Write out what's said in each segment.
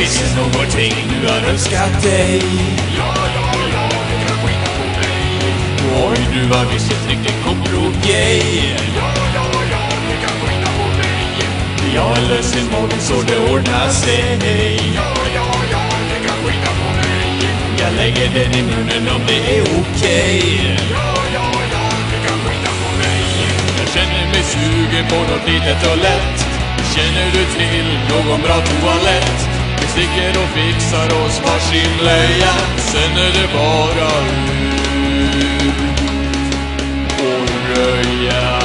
Finns det någonting du har önskat dig? Ja, du kan skita på mig. Oj, du var visst ett riktigt kompro-gay. Ja, du kan skita på mig. Jag är ledsen imorgon så det ordnar sig. Ja, du kan skita på mig. Jag lägger den i munnen om det är okej. Ja, du kan skita på mig. Jag känner mig sugen på något litet och lätt. Känner du till någon bra toalett? Vi sticker och fixar oss varsin blöja. Sen är det bara ut och röja.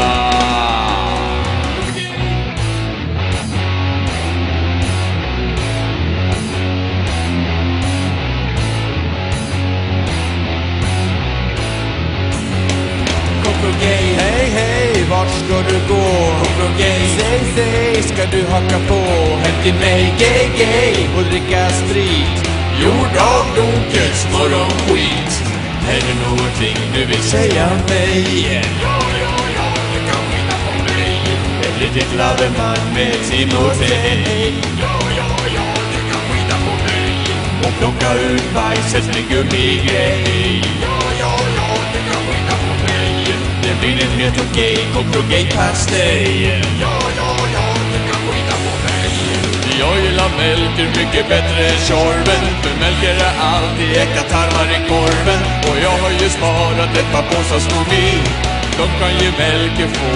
Kompro-gay, hej hej, vart ska du gå? Kompro-gay, Säg, ska du haka på? hem till mig, gay, gay. Och dricka sprit? Gjord av Lonkes morgonskit. Är det någonting du vill säga mig? Ja, du kan skita på mig. Ett litet laveman med Timotej. Ja, du kan skita på mig. Och plocka ut bajset med gummigrej. Ja, du kan skita på mig. Det blir en retro-gay, kompro-gay-pastej. Ja, du kan skita på mig. Jag gillar mjölk mycket bättre än Tjorven. För mjölk är alltid äkta tarmar i korven. Och jag har ju sparat ett par påsar Scooby. De kan ju mjölk få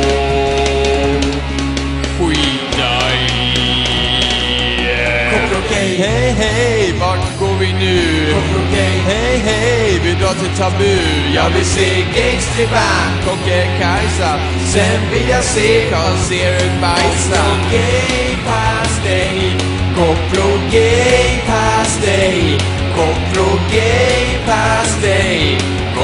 skita i. Kompro-gay, hej hej, vart går vi nu? Kompro-gay, Hej hej, vi drar till Tabu. Jag vill se Gangsterbank och Kajsa. Sen vill jag se Karl-Erik bajsa. kompro-gay-pastej. Kompro-gay-pastej. Kompro-gay-pastej.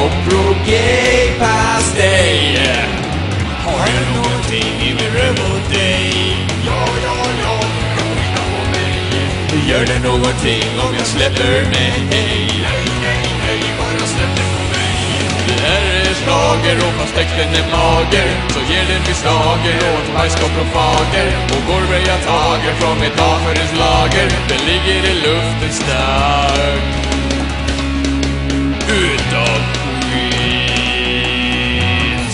Kompro-gay-pastej. Har jag någonting i min röv åt dig? Ja, du kan skita på mig. Gör det någonting om jag släpper mig? Nej, bara släpp det på mig. Det här är slager och fast texten är mager så ger den till slager åt majskopp och fager. Och går röja tager från mitt avförens lager. Det ligger i luften stark utav skit.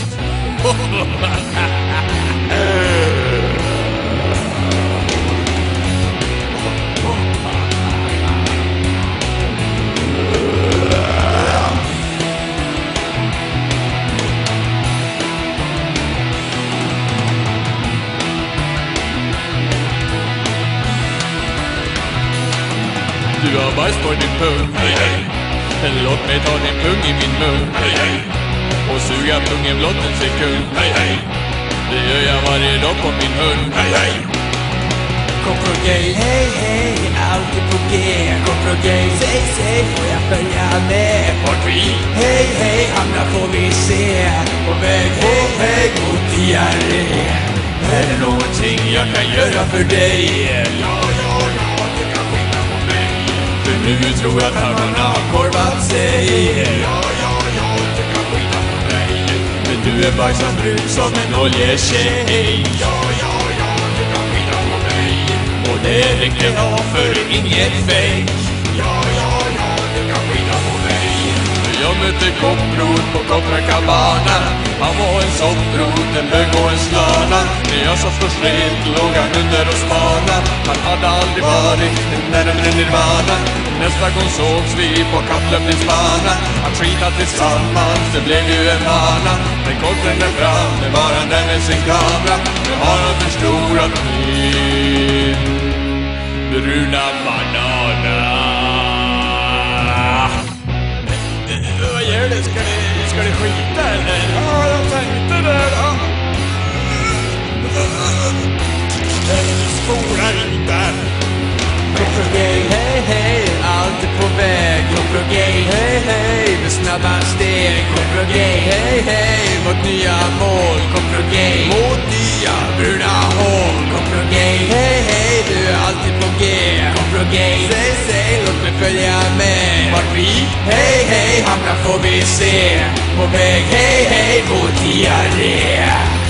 Du har bajs på din pung. Låt mig ta din pung i min mun. Och suga pungen blott en sekund. Det gör jag varje dag på min hund. Kompro-gay, hej hej, alltid på G. Kompro-gay, säg, får jag följa med? Vart vi? Hej hej, hamnar får vi se. På väg mot diarré. Är det någonting jag kan göra för dig? Ja, du kan skita på mig. För nu tror jag att tarmarna har korvat sig. Ja, du kan skita på mig. Men du är bajsad brun som en oljetjej. Ja, du kan skita på mig. Och det räcker av för inget fake. Ja, du kan skita på mig. Jag mötte kopprot på Copacabana. Han var en sopprot, en bög och en slana. När jag satt och slet låg han under och spana. Han hade aldrig varit närmare nirvana. Nästa gång sågs vi på kapplöpningsbana. Att skita tillsammans, det blev ju en vana. Men korten är fram, det var han där med sin kamera. Nu har han förstorat min bruna banana. Vad gör du? Ska du skita eller? Ja, jag tänkte det då. Spola inte. Kompro-gay, hej hej, alltid på väg. Kompro-gay, hej hej, med snabba steg. Kompro-gay, hej hej, mot nya mål. Kompro-gay, mot nya bruna hål. Kompro-gay, hej hej, du är alltid på G. Kompro-gay, säg, låt mig följa med. Vart vi, hej hej, hamnar får vi se. På väg, hej hej, mot diarré.